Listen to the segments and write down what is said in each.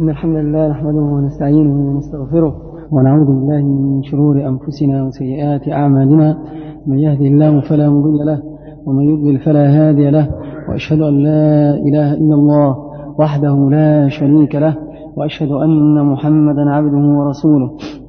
إن الحمد لله نحمده ونستعينه ونستغفره ونعوذ بالله من شرور أنفسنا وسيئات أعمالنا. من يهدي الله فلا مضل له ومن يضلل فلا هادي له، وأشهد أن لا إله إلا الله وحده لا شريك له، وأشهد أن محمدا عبده ورسوله.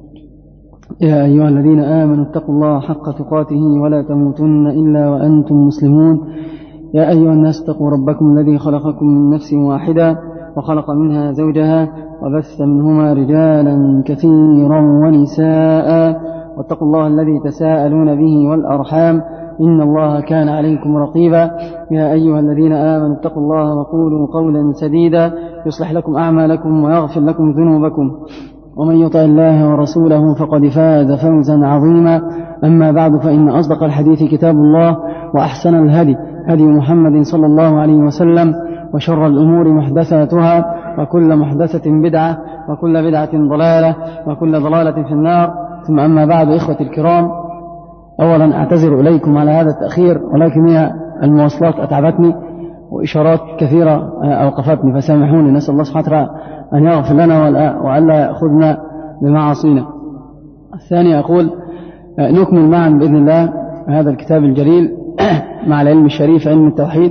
يا أيها الذين آمنوا اتقوا الله حق تقاته ولا تموتن إلا وأنتم مسلمون. يا أيها الناس اتقوا ربكم الذي خلقكم من نفس واحدة وخلق منها زوجها وبث منهما رجالا كثيرا ونساء، واتقوا الله الذي تساءلون به والأرحام إن الله كان عليكم رقيبا. يا أيها الذين آمنوا اتقوا الله وقولوا قولا سديدا يصلح لكم أعمالكم ويغفر لكم ذنوبكم، ومن يطع الله ورسوله فقد فاز فوزا عظيما. أما بعد، فإن أصدق الحديث كتاب الله، وأحسن الهدي هدي محمد صلى الله عليه وسلم، وشر الأمور محدثاتها، وكل محدثة بدعة، وكل بدعة ضلالة، وكل ضلالة في النار. ثم أما بعد، إخوتي الكرام، أولا أعتذر إليكم على هذا التأخير، ولكن هي المواصلات أتعبتني وإشارات كثيرة أوقفتني، فسامحوني. نسأل الله سبحانه وتعالى أن يغفر لنا وألا يأخذنا بمعاصينا. الثاني أقول نكمل معا بإذن الله هذا الكتاب الجليل مع العلم الشريف علم التوحيد.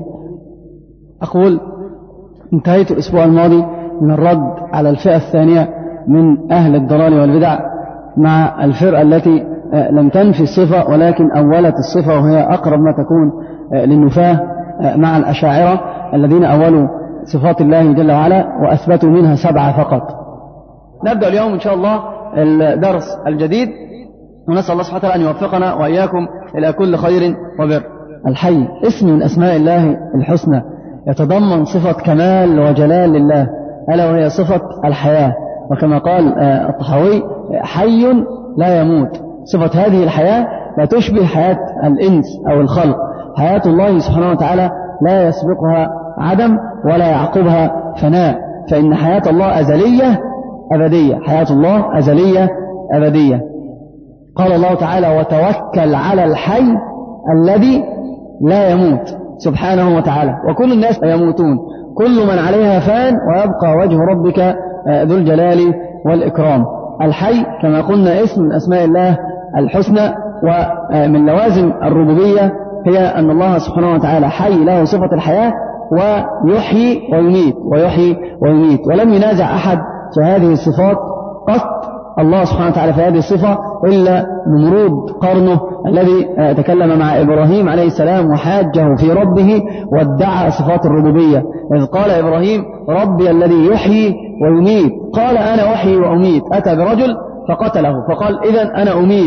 أقول انتهيت الأسبوع الماضي من الرد على الفئة الثانية من أهل الضلال والبدع، مع الفرقة التي لم تنفي الصفة ولكن أولت الصفة، وهي أقرب ما تكون للنفاة، مع الأشاعرة الذين أولوا صفات الله جل وعلا وأثبتوا منها 7 فقط. نبدأ اليوم إن شاء الله الدرس الجديد، ونسأل الله سبحانه وتعالى أن يوفقنا وإياكم إلى كل خير وبر. الحي اسم من أسماء الله الحسنى، يتضمن صفة كمال وجلال لله، ألا وهي صفة الحياة. وكما قال الطحاوي: حي لا يموت. صفة هذه الحياة لا تشبه حياة الإنس أو الخلق. حياة الله سبحانه وتعالى لا يسبقها عدم ولا يعقبها فناء، فإن حياة الله أزلية أبدية. حياة الله أزلية أبدية. قال الله تعالى: وتوكل على الحي الذي لا يموت سبحانه وتعالى. وكل الناس يموتون، كل من عليها فان، ويبقى وجه ربك ذو الجلال والإكرام. الحي كما قلنا اسم من أسماء الله الحسنى، ومن لوازم الربوبية هي أن الله سبحانه وتعالى حي، له صفة الحياة، ويحيي ويميت ويحيي ويميت. ولم ينازع أحد في هذه الصفات قط الله سبحانه وتعالى في هذه الصفة إلا نمرود قرنه، الذي تكلم مع إبراهيم عليه السلام وحاجه في ربه وادعى صفات الربوبية، إذ قال إبراهيم: ربي الذي يحيي ويميت. قال: أنا أحيي وأميت. أتى برجل فقتله، فقال: إذن أنا أميت.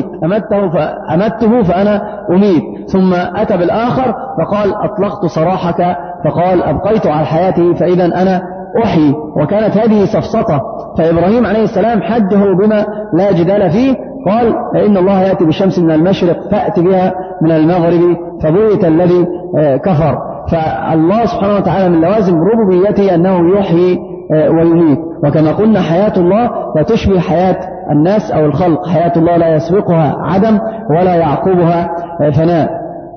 أمته فأنا أميت. ثم أتى بالآخر فقال: أطلقت سراحك، فقال: أبقيت على حياته، فإذن أنا أحيي. وكانت هذه سفسطة، فإبراهيم عليه السلام حجه بما لا جدال فيه، قال: إن الله يأتي بالشمس من المشرق فأتي بها من المغرب فبوت الذي كفر. فالله سبحانه وتعالى من لوازم ربوبيته أنه يحيي ويميت. وكما قلنا حياة الله لا تشبه حياة الناس أو الخلق. حياة الله لا يسبقها عدم ولا يعقبها فناء.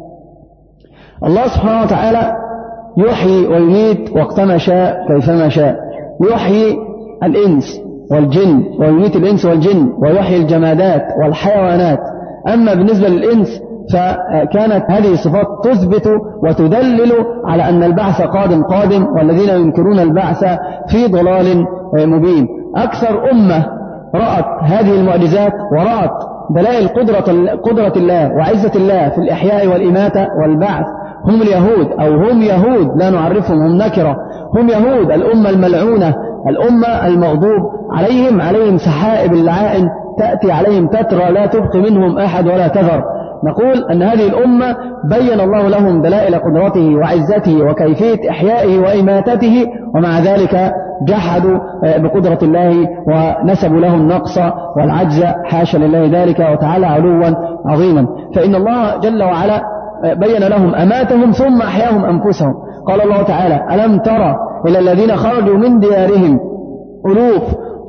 الله سبحانه وتعالى يحيي ويميت وقتما شاء كيفما شاء. يحيي الإنس والجن ويميت الإنس والجن، ويحيي الجمادات والحيوانات. أما بالنسبة للإنس فكانت هذه الصفات تثبت وتدلل على أن البعث قادم، والذين ينكرون البعث في ضلال مبين. أكثر أمة رأت هذه المعجزات ورأت دلائل قدرة الله وعزة الله في الإحياء والإماتة والبعث هم اليهود، أو هم يهود لا نعرفهم، هم نكرة. هم يهود، الأمة الملعونة، الأمة المغضوب عليهم سحائب اللعائن تأتي عليهم تترى لا تبقي منهم أحد ولا تذر. نقول أن هذه الأمة بين الله لهم دلائل قدرته وعزته وكيفية إحيائه وإماتته، ومع ذلك جحدوا بقدرة الله ونسبوا له النقص والعجز، حاشا لله ذلك وتعالى علوا عظيما. فإن الله جل وعلا بين لهم أماتهم ثم أحياهم أنفسهم. قال الله تعالى: ألم ترى إلى الذين خرجوا من ديارهم ألوف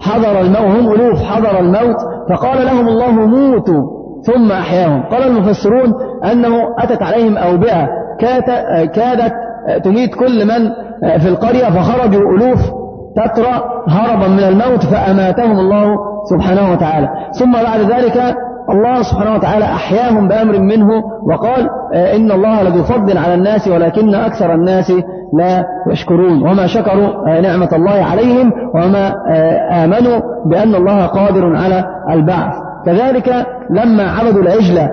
حضر الموت فقال لهم الله موتوا ثم أحياهم. قال المفسرون أنه أتت عليهم أوبئة كادت تميت كل من في القرية، فخرجوا ألوف تترى هربا من الموت فأماتهم الله سبحانه وتعالى. ثم بعد ذلك الله سبحانه وتعالى أحياهم بأمر منه وقال إن الله لذو فضل على الناس ولكن أكثر الناس لا يشكرون، وما شكروا نعمة الله عليهم وما آمنوا بأن الله قادر على البعث. كذلك لما عبدوا العجل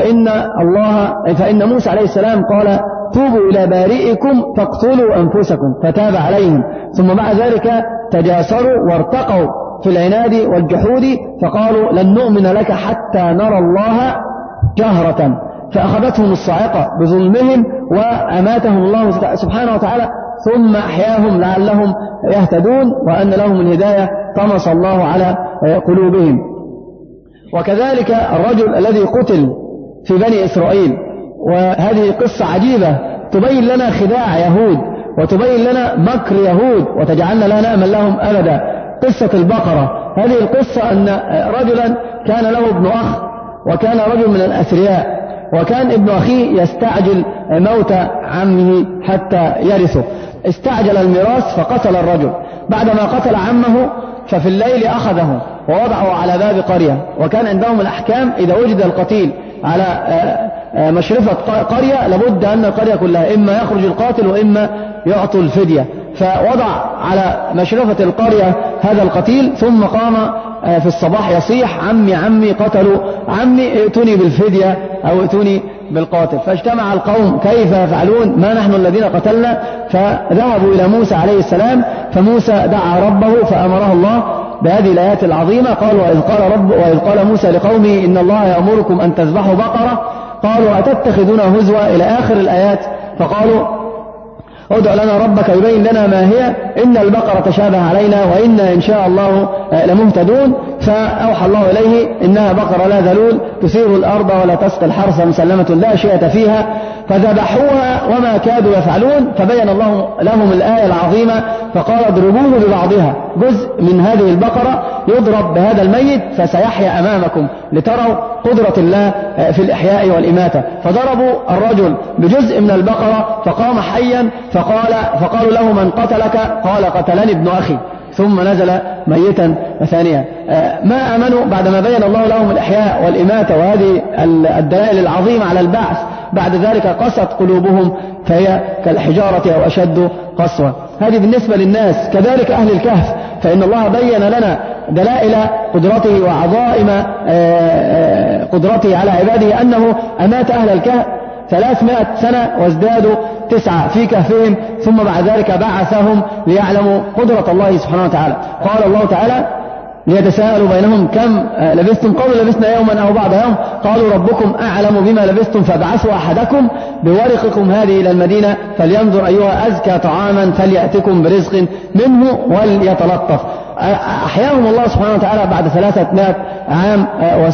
فإن موسى عليه السلام قال توبوا إلى بارئكم فاقتلوا أنفسكم فتاب عليهم، ثم بعد ذلك تجاسروا وارتقوا في العناد والجحود فقالوا لن نؤمن لك حتى نرى الله جهرة، فأخذتهم الصاعقة بظلمهم وأماتهم الله سبحانه وتعالى ثم أحياهم لعلهم يهتدون، وأن لهم الهداية طمس الله على قلوبهم. وكذلك الرجل الذي قتل في بني إسرائيل، وهذه قصة عجيبة تبين لنا خداع يهود وتبين لنا مكر يهود وتجعلنا لا نأمن لهم أبدا. قصة البقرة، هذه القصة أن رجلا كان له ابن أخ وكان رجل من الأثرياء، وكان ابن أخيه يستعجل موت عمه حتى يرثه، استعجل الميراث فقتل الرجل. بعدما قتل عمه ففي الليل أخذه ووضعه على باب قرية، وكان عندهم الأحكام إذا وجد القتيل على مشرفة قرية لابد أن القرية كلها إما يخرج القاتل وإما يعطوا الفدية، فوضع على مشرفة القرية هذا القتيل ثم قام في الصباح يصيح عمي عمي قتلوا عمي ائتوني بالفدية أو ائتوني بالقاتل. فاجتمع القوم كيف يفعلون ما نحن الذين قتلنا، فذهبوا إلى موسى عليه السلام، فموسى دعا ربه فأمره الله بهذه الآيات العظيمة. قال وإذ قال موسى لقومه إن الله يأمركم أن تذبحوا بقرة، قالوا أتتخذون هزوا إلى آخر الآيات، فقالوا ادع لنا ربك يبين لنا ما هي إن البقرة تشابه علينا وإنا إن شاء الله لمهتدون. فأوحى الله إليه إنها بقرة لا ذلول تثير الأرض ولا تسقي الحرث مسلمة لا شية فيها، فذبحوها وما كادوا يفعلون. فبين الله لهم الآية العظيمة فقال اضربوه ببعضها، جزء من هذه البقرة يضرب بهذا الميت فسيحيا أمامكم لتروا قدرة الله في الإحياء والإماتة. فضربوا الرجل بجزء من البقرة فقام حيا، فقالوا له من قتلك؟ قال قتلني ابن أخي، ثم نزل ميتا ثانيا. ما آمنوا بعدما بين الله لهم الإحياء والإماتة وهذه الدلائل العظيمة على البعث، بعد ذلك قست قلوبهم فهي كالحجارة أو أشد قسوة. هذه بالنسبة للناس. كذلك أهل الكهف، فإن الله بين لنا دلائل قدرته وعظائم قدرته على عباده أنه أمات أهل الكهف 300 سنة وازدادوا 9 في كهفهم، ثم بعد ذلك بعثهم ليعلموا قدرة الله سبحانه وتعالى. قال الله تعالى ليتساءلوا بينهم كم لبثتم؟ قالوا لبثنا يوما أو بعض يوم، قالوا ربكم أعلم بما لبثتم فابعثوا أحدكم بورقكم هذه إلى المدينة فلينظر أيها أزكى طعاما فليأتكم برزق منه وليتلطف. أحياهم الله سبحانه وتعالى بعد 300 عام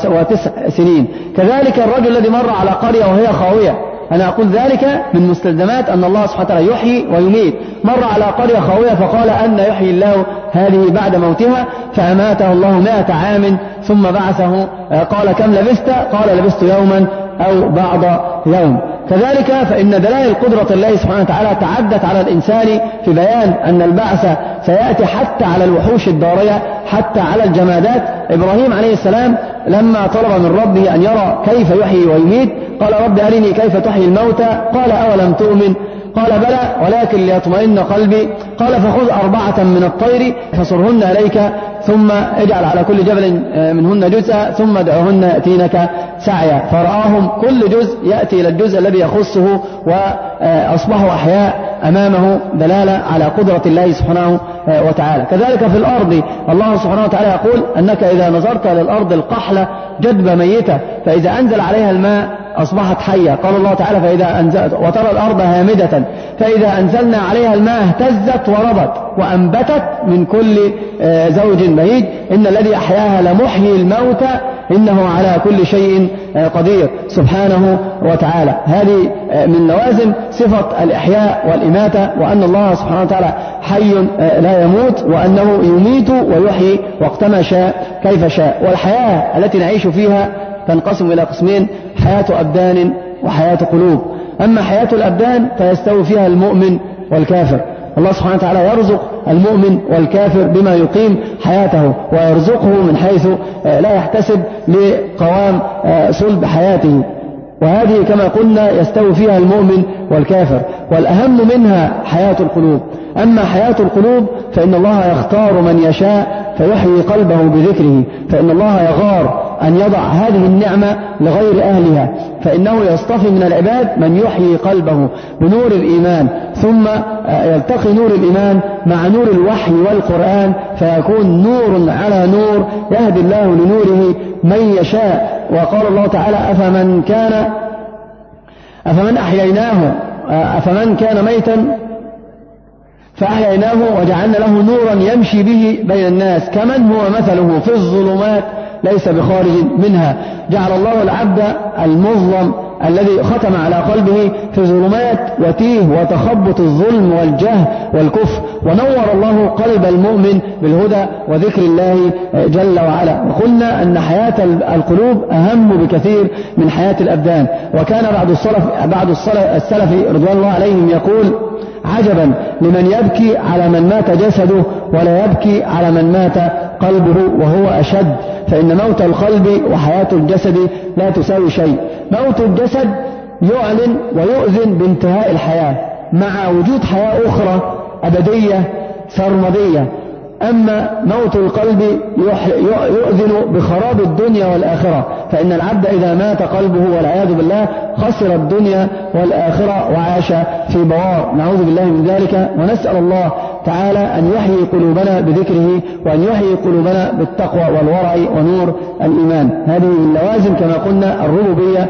و9 سنين. كذلك الرجل الذي مر على قرية وهي خاوية، أنا أقول ذلك من مستلزمات أن الله سبحانه وتعالى يحيي ويميت. مر على قرية خاوية فقال أن يحيي الله هذه بعد موتها، فأماته الله 100 عام ثم بعثه. قال كم لبثت؟ قال لبثت يوما أو بعض يوم. كذلك فإن دلائل قدرة الله سبحانه وتعالى تعدت على الإنسان في بيان أن البعث سيأتي حتى على الوحوش الضارية، حتى على الجمادات. إبراهيم عليه السلام لما طلب من ربه أن يرى كيف يحيي ويميت قال رب أرني كيف تحيي الموتى، قال أولم تؤمن؟ قال بلى ولكن ليطمئن قلبي. قال فخذ 4 من الطير فصرهن إليك ثم اجعل على كل جبل منهن جزءا ثم ادعوهن يأتينك سعيا. فرآهم كل جزء يأتي إلى الجزء الذي يخصه وأصبحوا أحياء أمامه، دلالة على قدرة الله سبحانه وتعالى. كذلك في الأرض الله سبحانه وتعالى يقول أنك إذا نظرت للأرض القحلة جدبة ميتة فإذا أنزل عليها الماء أصبحت حية. قال الله تعالى فإذا أنزلت وترى الأرض هامدة فإذا أنزلنا عليها الماء اهتزت وربت وأنبتت من كل زوج بهيج. إن الذي أحياها لمحيي الموتى إنه على كل شيء قدير سبحانه وتعالى. هذه من لوازم صفة الإحياء والإماتة، وأن الله سبحانه وتعالى حي لا يموت، وأنه يميت ويحيي وقتما شاء كيف شاء. والحياة التي نعيش فيها تنقسم إلى قسمين: حياة أبدان وحياة قلوب. أما حياة الأبدان فيستوي فيها المؤمن والكافر، الله سبحانه وتعالى يرزق المؤمن والكافر بما يقيم حياته، ويرزقه من حيث لا يحتسب لقوام صلب حياته، وهذه كما قلنا يستوي فيها المؤمن والكافر، والأهم منها حياة القلوب. أما حياة القلوب فإن الله يختار من يشاء فيحيي قلبه بذكره، فإن الله يغار أن يضع هذه النعمة لغير أهلها، فإنه يصطفي من العباد من يحيي قلبه بنور الإيمان، ثم يلتقي نور الإيمان مع نور الوحي والقرآن، فيكون نور على نور يهدي الله لنوره من يشاء. وقال الله تعالى أفمن كان ميتا فأحييناه وجعلنا له نورا يمشي به بين الناس كمن هو مثله في الظلمات ليس بخارج منها. جعل الله العبد المظلم الذي ختم على قلبه في ظلمات وتيه وتخبط الظلم والجهل والكفر، ونور الله قلب المؤمن بالهدى وذكر الله جل وعلا. وقلنا أن حياة القلوب أهم بكثير من حياة الأبدان. وكان بعض السلف رضوان الله عليهم يقول: عجبا لمن يبكي على من مات جسده ولا يبكي على من مات قلبه وهو أشد، فإن موت القلب وحياة الجسد لا تساوي شيء. موت الجسد يعلن ويؤذن بانتهاء الحياة مع وجود حياة أخرى أبدية سرمدية، أما موت القلب يؤذن بخراب الدنيا والآخرة، فإن العبد إذا مات قلبه والعياذ بالله خسر الدنيا والآخرة وعاش في بوار، نعوذ بالله من ذلك. ونسأل الله تعالى أن يحيي قلوبنا بذكره، وأن يحيي قلوبنا بالتقوى والورع ونور الإيمان. هذه من لوازم كما قلنا الربوبية،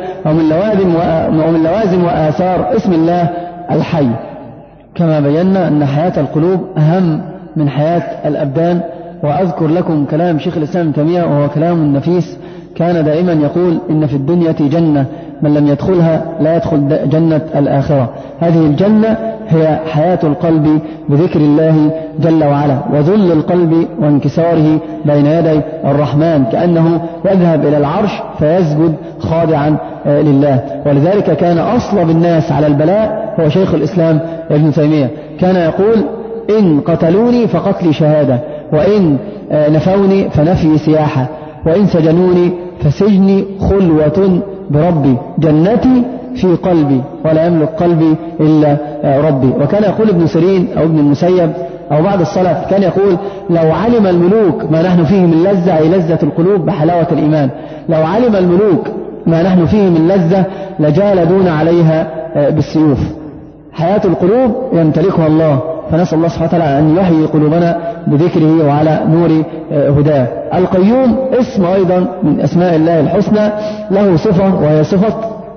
ومن لوازم وآثار اسم الله الحي. كما بينا أن حياة القلوب أهم من حياة الأبدان. وأذكر لكم كلام شيخ الإسلام ابن تيمية وهو كلام نفيس، كان دائما يقول: إن في الدنيا جنة من لم يدخلها لا يدخل جنة الآخرة. هذه الجنة هي حياة القلب بذكر الله جل وعلا، وذل القلب وانكساره بين يدي الرحمن، كأنه يذهب إلى العرش فيسجد خاضعا لله. ولذلك كان أصلب الناس على البلاء هو شيخ الإسلام ابن تيمية، كان يقول: إن قتلوني فقتلي شهادة، وإن نفوني فنفي سياحة، وإن سجنوني فسجني خلوة بربي، جنتي في قلبي ولا يملك قلبي إلا ربي. وكان يقول ابن سيرين أو ابن المسيب أو بعض السلف كان يقول: لو علم الملوك ما نحن فيه من لذة، أي لذة القلوب بحلاوة الإيمان، لو علم الملوك ما نحن فيه من لذة لجالدون عليها بالسيوف. حياة القلوب يمتلكها الله، فنسأل الله سبحانه وتعالى أن يحيي قلوبنا بذكره وعلى نور هداه. القيوم اسم أيضا من أسماء الله الحسنى، له صفة وهي صفة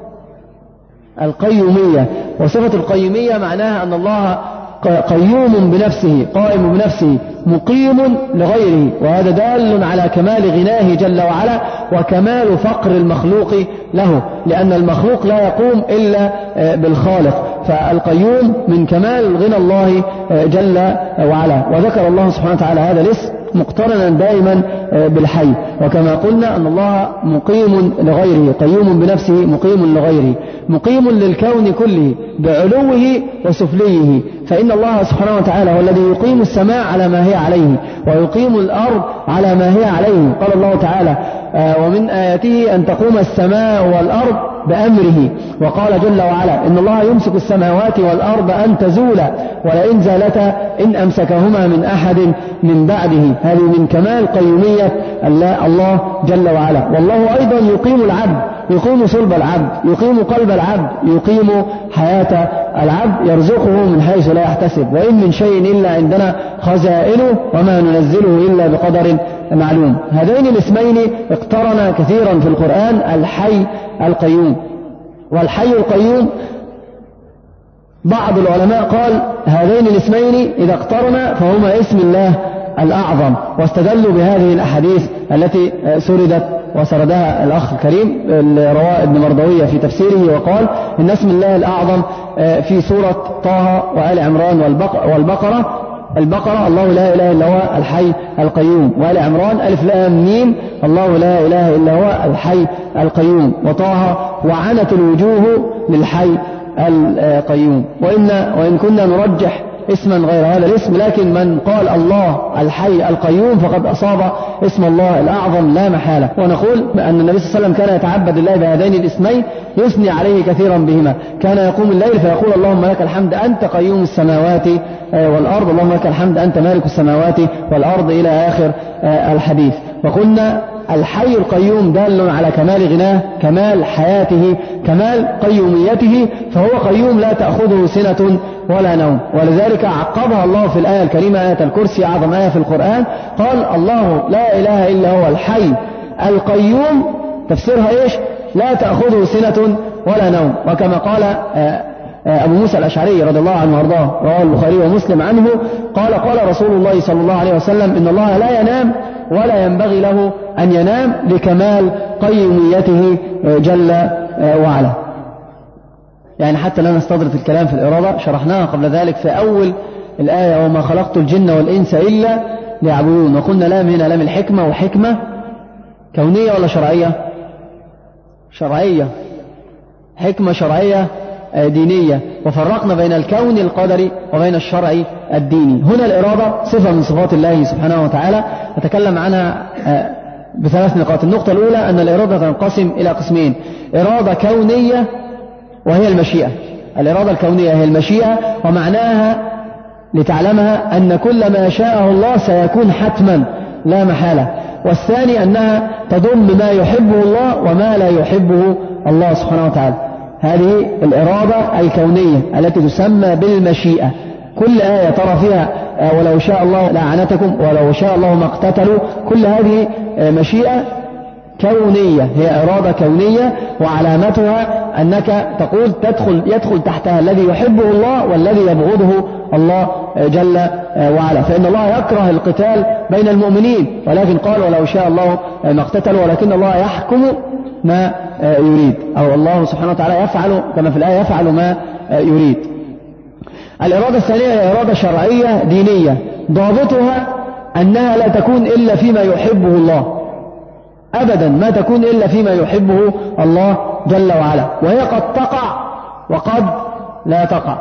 القيومية. وصفة القيومية معناها أن الله قيوم بنفسه، قائم بنفسه، مقيم لغيره، وهذا دال على كمال غناه جل وعلا وكمال فقر المخلوق له، لأن المخلوق لا يقوم إلا بالخالق. فالقيوم من كمال غنى الله جل وعلا. وذكر الله سبحانه وتعالى هذا الاسم مقترنا دائما بالحي. وكما قلنا أن الله مقيم لغيره، قيوم بنفسه، مقيم لغيره، مقيم للكون كله بعلوه وسفليه. فإن الله سبحانه وتعالى هو الذي يقيم السماء على ما هي عليه، ويقيم الأرض على ما هي عليه. قال الله تعالى: ومن آياته أن تقوم السماء والأرض بأمره. وقال جل وعلا: إن الله يمسك السماوات والأرض أن تزولا ولئن زالتا إن أمسكهما من أحد من بعده. هذه من كمال قيومية الله جل وعلا. والله أيضا يقيم العبد، يقيم صلب العبد، يقيم قلب العبد، يقيم حياة العبد، يرزقه من حيث لا يحتسب. وإن من شيء إلا عندنا خزائنه وما ننزله إلا بقدر معلوم. هذين الاسمين اقترنا كثيرا في القرآن، الحي القيوم. والحي القيوم بعض العلماء قال هذين الاسمين إذا اقترنا فهما اسم الله الأعظم، واستدلوا بهذه الأحاديث التي سردت وسردها الأخ الكريم رواه ابن مردوية في تفسيره، وقال إن اسم الله الأعظم في سورة طه وآل عمران والبقرة. البقرة الله لا إله إلا هو الحي القيوم، وآل عمران ألف لام ميم الله لا إله إلا هو الحي القيوم، وطه وعنت الوجوه للحي القيوم. وإن كنا نرجح اسما غير هذا الاسم، لكن من قال الله الحي القيوم فقد أصاب اسم الله الأعظم لا محالة. ونقول أن النبي صلى الله عليه وسلم كان يتعبد الله بهذين الاسمين، يثني عليه كثيرا بهما. كان يقوم الليل فيقول اللهم لك الحمد أنت قيوم السماوات والأرض، اللهم لك الحمد أنت مالك السماوات والأرض إلى آخر الحديث. وقلنا الحي القيوم دال على كمال غناه، كمال حياته، كمال قيوميته، فهو قيوم لا تأخذه سنة ولا نوم. ولذلك عقبها الله في الآية الكريمة، آية الكرسي أعظم آية في القرآن، قال الله لا إله إلا هو الحي القيوم، تفسيرها إيش؟ لا تأخذه سنة ولا نوم. وكما قال أبو موسى الأشعري رضي الله عنه وارضاه، رواه البخاري ومسلم عنه، قال قال رسول الله صلى الله عليه وسلم إن الله لا ينام ولا ينبغي له أن ينام لكمال قيوميته جل وعلا. يعني حتى لا نستطرد الكلام في الإرادة، شرحناها قبل ذلك في أول الآية وما خلقت الجن والإنس إلا ليعبدون. وقلنا لام هنا لام الحكمة، وحكمة كونية ولا شرعية؟ شرعية، حكمة شرعية دينية. وفرقنا بين الكون القدري وبين الشرع الديني. هنا الإرادة صفة من صفات الله سبحانه وتعالى، نتكلم عنها بثلاث نقاط. النقطة الأولى أن الإرادة تنقسم إلى قسمين: إرادة كونية وهي المشيئة. الإرادة الكونية هي المشيئة، ومعناها لتعلمها أن كل ما شاءه الله سيكون حتما لا محالة. والثاني أنها تضم ما يحبه الله وما لا يحبه الله سبحانه وتعالى. هذه الإرادة الكونية التي تسمى بالمشيئة. كل آية ترى فيها ولو شاء الله لعنتكم ولو شاء الله ما اقتتلوا، كل هذه مشيئة كونية، هي إرادة كونية، وعلامتها أنك تقول يدخل تحتها الذي يحبه الله والذي يبغضه الله جل وعلا. فإن الله يكره القتال بين المؤمنين، ولكن قال ولو شاء الله ما اقتتلوا، ولكن الله يحكم ما يريد، أو الله سبحانه وتعالى يفعل كما في الآية يفعل ما يريد. الإرادة الثانية هي إرادة شرعية دينية، ضابطها أنها لا تكون إلا فيما يحبه الله، أبدا ما تكون إلا فيما يحبه الله جل وعلا، وهي قد تقع وقد لا تقع.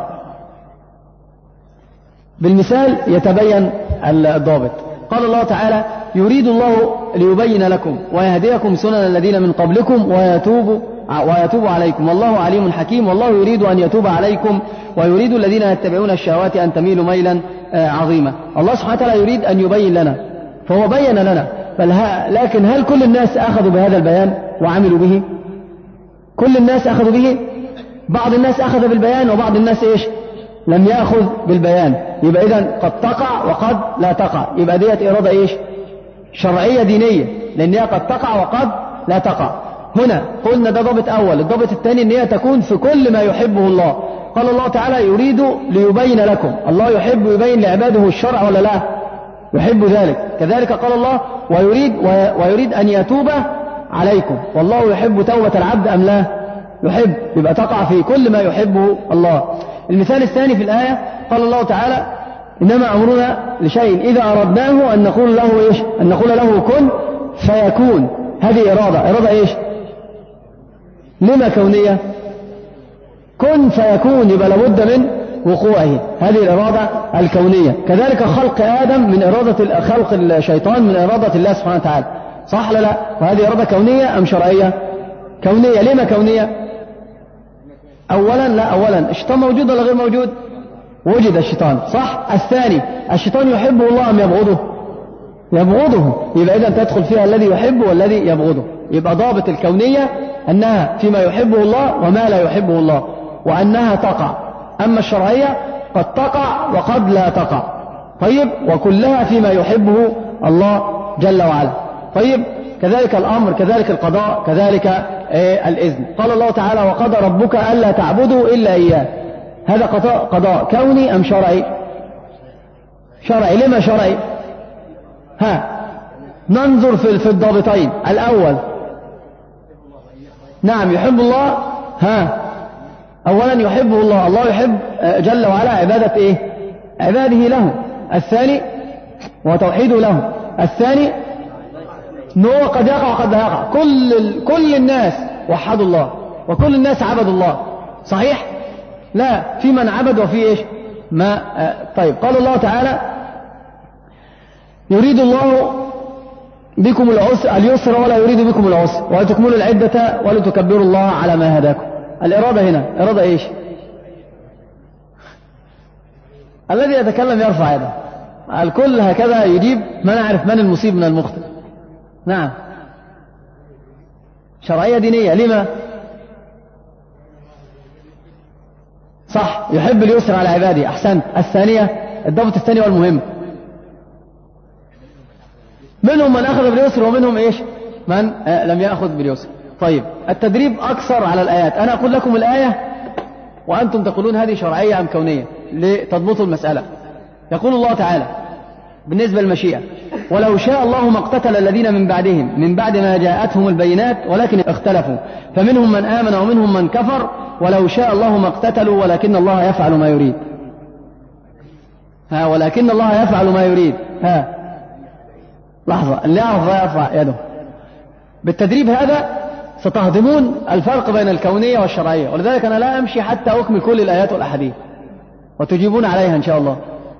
بالمثال يتبين الضابط. قال الله تعالى يريد الله ليبين لكم ويهديكم سنن الذين من قبلكم ويتوب عليكم والله عليم حكيم، والله يريد أن يتوب عليكم ويريد الذين يتبعون الشهوات أن تميلوا ميلا عظيما. الله سبحانه وتعالى يريد أن يبين لنا، فهو بين لنا، لكن هل كل الناس أخذوا بهذا البيان وعملوا به؟ كل الناس أخذوا به؟ بعض الناس أخذ بالبيان وبعض الناس إيش؟ لم يأخذ بالبيان. يبقى إذن قد تقع وقد لا تقع، يبقى ديت إرادة إيش؟ شرعية دينية، لأنها قد تقع وقد لا تقع. هنا قلنا ده ضابط أول. الضابط الثاني أن هي تكون في كل ما يحبه الله. قال الله تعالى يريد ليبين لكم، الله يحب يبين لعباده الشرع ولا لا؟ يحب ذلك. كذلك قال الله ويريد أن يتوب عليكم، والله يحب توبة العبد أم لا؟ يحب. يبقى تقع في كل ما يحبه الله. المثال الثاني في الآية قال الله تعالى إنما أمرنا لشيء إذا أردناه أن نقول له إيش؟ أن نقول له كن فيكون. هذه إرادة إيش؟ لما كونية؟ كن فيكون، يبقى لابد من وقوعه. هذه الإرادة الكونية. كذلك خلق آدم من إرادة خلق الشيطان من إرادة الله سبحانه وتعالى، صح لا لا؟ وهذه إرادة كونية أم شرعية؟ كونية. لما كونية؟ أولا الشيطان موجود ولا غير موجود؟ وجد الشيطان، صح؟ الثاني الشيطان يحبه الله أم يبغضه؟ يبغضه. يبقى إذا تدخل فيها الذي يحبه والذي يبغضه. يبقى ضابط الكونية أنها فيما يحبه الله وما لا يحبه الله، وأنها تقع. أما الشرعية قد تقع وقد لا تقع. طيب، وكلها فيما يحبه الله جل وعلا. طيب، كذلك الأمر، كذلك القضاء، كذلك الإذن. قال الله تعالى وقضى ربك ألا تعبدوا إلا إياه. هذا قضاء كوني أم شرعي؟ شرعي. لما شرعي؟ ننظر في الضابطين. الأول نعم يحب الله. أولا يحبه الله، الله يحب جل وعلا عبادة إيه؟ عباده له. الثاني وتوحيده له. الثاني أنه قد يقع وقد لا يقع. كل الناس وحدوا الله وكل الناس عبدوا الله، صحيح؟ لا، في من عبد وفي إيش؟ ما طيب قال الله تعالى يريد الله بكم اليسر ولا يريد بكم العسر ولتكملوا العدة ولتكبروا الله على ما هداكم. الإرادة هنا إرادة إيش؟ الذي يتكلم يرفع يده. الكل هكذا يجيب، ما نعرف من المصيب من المخطئ. نعم شرعية دينية. لما؟ صح، يحب اليسر على عباده. أحسنت. الثانية الضبط الثاني والمهم، منهم من أخذ باليسر ومنهم إيش؟ من لم يأخذ باليسر. طيب التدريب أكثر على الآيات. أنا أقول لكم الآية وأنتم تقولون هذه شرعية أم كونية لتضبطوا المسألة. يقول الله تعالى بالنسبة للمشيئة ولو شاء الله ما اقتتل الذين من بعدهم من بعد ما جاءتهم البينات ولكن اختلفوا فمنهم من آمن ومنهم من كفر ولو شاء الله ما اقتتلوا ولكن الله يفعل ما يريد. ولكن الله يفعل ما يريد. لحظة، اللي يعرف يرفع يده. بالتدريب هذا ستهضمون الفرق بين الكونية والشرعية، ولذلك أنا لا أمشي حتى أكمل كل الآيات والأحاديث وتجيبون عليها إن شاء الله.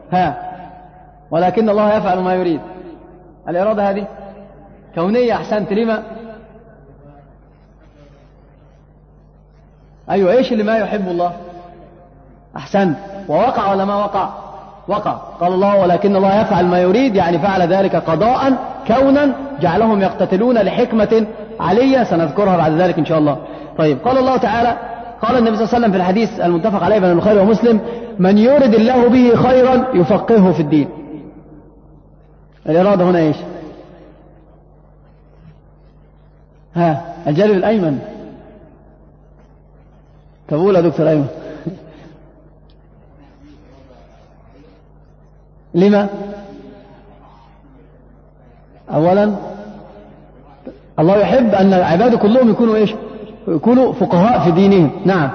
ولكن الله يفعل ما يريد. الإرادة هذه كونية. أحسنت. لما؟ أيوة، إيش اللي ما يحب الله؟ أحسنت. ووقع ولا ما وقع؟ وقع. قال الله ولكن الله يفعل ما يريد، يعني فعل ذلك قضاء كونا جعلهم يقتتلون لحكمة علية سنذكرها بعد ذلك إن شاء الله. طيب قال الله تعالى، قال النبي صلى الله عليه وسلم في الحديث المتفق عليه بين البخاري ومسلم من يرد الله به خيرا يفقهه في الدين. الإرادة هنا إيش؟ الجانب الأيمن. تقول يا دكتور أيمن. لما؟ أولا الله يحب أن عباده كلهم يكونوا إيش؟ يكونوا فقهاء في دينهم. نعم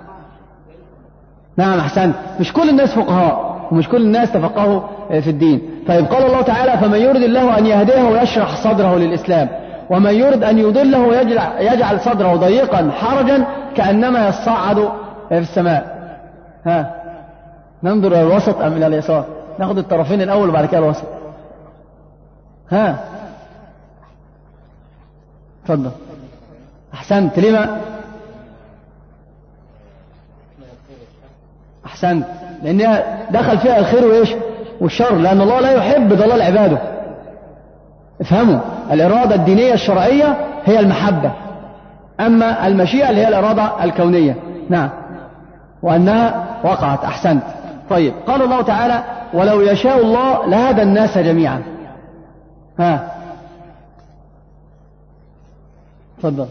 نعم أحسنت. مش كل الناس فقهاء ومش كل الناس تفقهوا في الدين. طيب قال الله تعالى فمن يرد الله أن يهديه ويشرح صدره للإسلام ومن يرد أن يضله يجعل صدره ضيقا حرجا كأنما يصعد في السماء. ننظر إلى الوسط أم إلى اليسار؟ ناخذ الطرفين الأول وبعد كده الوسط. تفضل. أحسنت. لما؟ أحسنت. لأنها دخل فيها الخير وإيش والشر، لأن الله لا يحب ضلال عباده. افهموا، الإرادة الدينية الشرعية هي المحبة، أما المشيئة اللي هي الإرادة الكونية. نعم، وأنها وقعت. أحسنت. طيب قال الله تعالى ولو يشاء الله لهدى الناس جميعا. تفضل.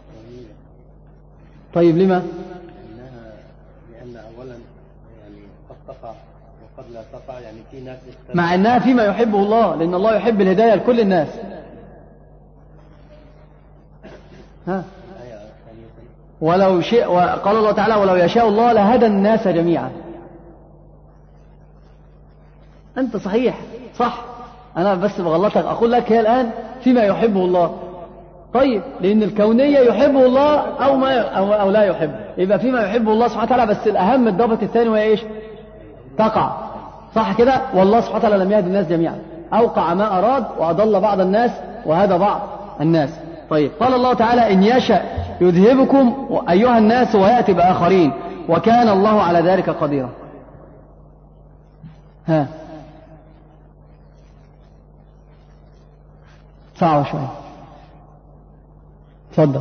طيب لما؟ لأن أولا يعني قد تقع وقد لا تقع، يعني في ناس مع أنها فيما يحبه الله، لأن الله يحب الهداية لكل الناس. ولو شاء، وقال الله تعالى ولو يشاء الله لهدى الناس جميعا. أنت صحيح صح، أنا بس بغلطك أقول لك هي الآن فيما يحبه الله. طيب لأن الكونية يحبه الله أو لا يحبه، يبقى فيما يحبه الله سبحانه وتعالى. بس الأهم الضابط الثاني وهي إيش؟ تقع. صح كده؟ والله سبحانه وتعالى لم يهد الناس جميعا، أوقع ما أراد وأضل بعض الناس وهدى بعض الناس. طيب قال الله تعالى إن يشاء يذهبكم أيها الناس ويأتي بآخرين وكان الله على ذلك قديرا. صعب شوية. تفضل.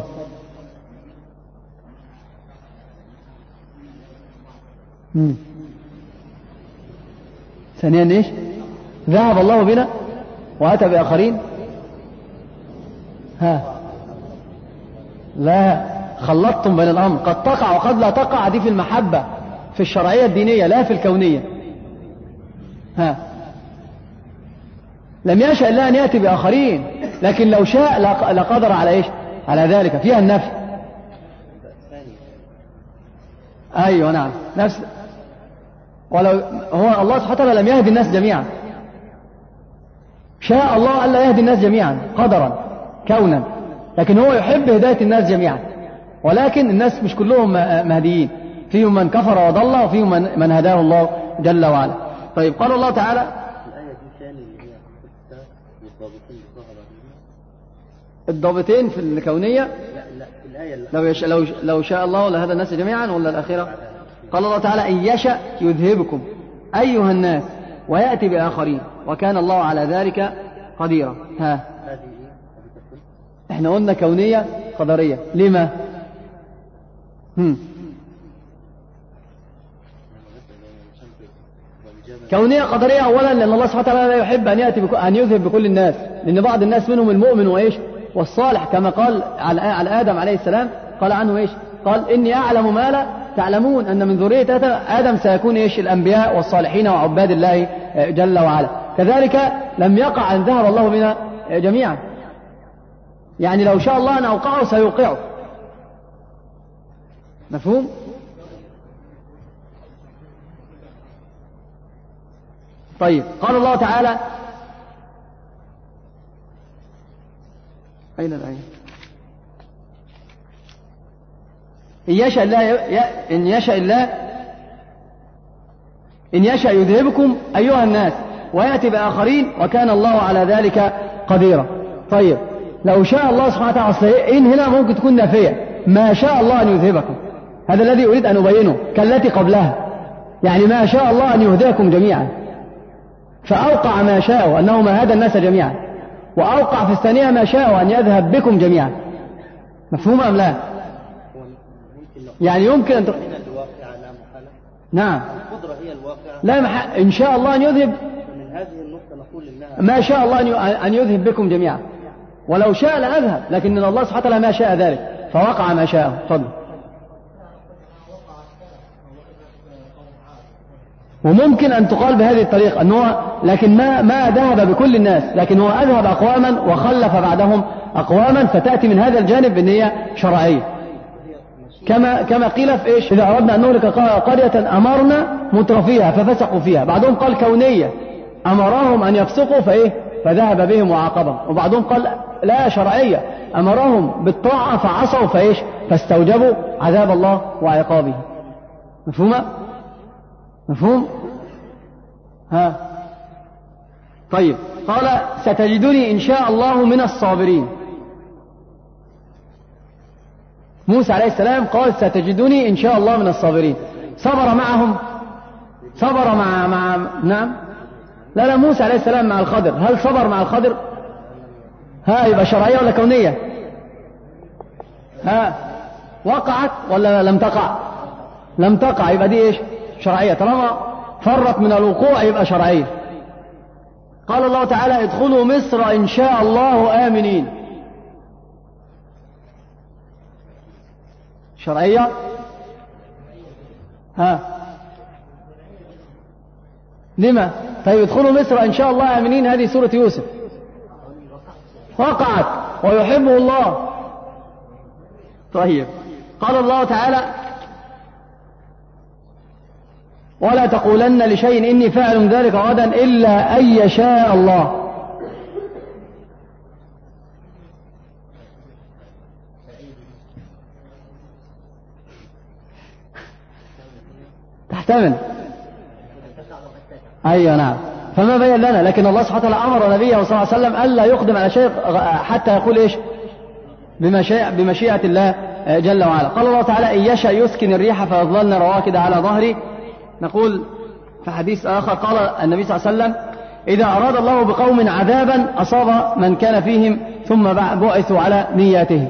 ثانيا ايش؟ ذهب الله بنا وأتى بآخرين. لا، خلطتم بين الأمر، قد تقع وقد لا تقع. دي في المحبة في الشرعية الدينية لا في الكونية. لم يشاء الله أن يأتي بآخرين، لكن لو شاء لقدر على إيش؟ على ذلك. فيها النفي. أيوة نعم نفس. ولو هو الله سبحانه وتعالى لم يهدي الناس جميعا، شاء الله ألا يهدي الناس جميعا قدرا كونا، لكن هو يحب هداية الناس جميعا. ولكن الناس مش كلهم مهديين، فيهم من كفر وضل وفيهم من هداه الله جل وعلا. طيب قال الله تعالى الآية دي ثاني اللي هي والضابطين بظهر الضابطين في الكونية. لا الآية لو شاء الله لهدى الناس جميعا ولا الأخيرة؟ قال الله تعالى إن يشأ يذهبكم أيها الناس ويأتي بآخرين وكان الله على ذلك قديرا. ها احنا قلنا كونية قدرية. لما؟ كونية قدرية أولا لأن الله سبحانه وتعالى لا يحب أن يذهب بكل الناس، لأن بعض الناس منهم المؤمن وإيش والصالح، كما قال على آدم عليه السلام قال عنه إيش؟ قال إني أعلم ما لا تعلمون أن من ذرية آدم سيكون إيش الأنبياء والصالحين وعباد الله جل وعلا. كذلك لم يقع أن ذهب الله بنا جميعا، يعني لو شاء الله أن أوقعه سيوقعه. مفهوم؟ طيب قال الله تعالى أين الآية؟ إن يشاء يذهبكم أيها الناس ويأتي بآخرين وكان الله على ذلك قديرا. طيب لو شاء الله سبحانه وتعالى، إن هنا ممكن تكون نافية، ما شاء الله أن يذهبكم، هذا الذي أريد أن أبينه كالتي قبلها، يعني ما شاء الله أن يهديكم جميعا، فأوقع ما شاء أنه ما هدى الناس جميعا، وأوقع في الثانية ما شاء أن يذهب بكم جميعا. مفهوم أم لا؟ يعني يمكن أن نعم القدرة هي الواقعة، لا إن شاء الله أن يذهب، من هذه النقطة نقول إنها ما شاء الله أن يذهب بكم جميعا، ولو شاء لأذهب، لكن الله سبحانه وتعالى ما شاء ذلك فوقع ما شاء. تفضل. وممكن أن تقال بهذه الطريقة أنه لكن ما ذهب بكل الناس، لكن هو أذهب أقواما وخلف بعدهم أقواما، فتأتي من هذا الجانب أن هي شرعية، كما قيل في إيش؟ إذا أردنا أن نهلك قرية أمرنا مترفيها ففسقوا فيها. بعضهم قال كونية، أمرهم أن يفسقوا فذهب بهم وعاقبهم. وبعضهم قال لا شرعية، أمرهم بالطاعة فعصوا فاستوجبوا عذاب الله وعقابه. مفهوم؟ ها طيب قال ستجدني إن شاء الله من الصابرين. موسى عليه السلام قال ستجدني إن شاء الله من الصابرين. صبر معهم، صبر مع نعم لا موسى عليه السلام مع الخضر. هل صبر مع الخضر؟ يبقى شرعية ولا كونية؟ وقعت ولا لم تقع؟ لم تقع، يبقى دي إيش؟ شرعية. طالما فرت من الوقوع يبقى شرعية. قال الله تعالى ادخلوا مصر إن شاء الله آمنين. شرعية؟ لما؟ طيب ادخلوا مصر إن شاء الله آمنين، هذه سورة يوسف. وقعت ويحبه الله. طيب قال الله تعالى ولا تقولن لشيء إني فاعل ذلك غدا إلا أن يشاء الله. تحتمل. أيوة نعم. فما بين لنا، لكن الله سبحانه وتعالى أمر نبيه صلى الله عليه وسلم ألا يقدم على شيء حتى يقول إيش؟ بمشيئة الله جل وعلا. قال الله تعالى إن يشأ يسكن الريح فيظللن رواكد على ظهري. نقول في حديث آخر قال النبي صلى الله عليه وسلم إذا أراد الله بقوم عذابا أصاب من كان فيهم ثم بعثوا على نياته.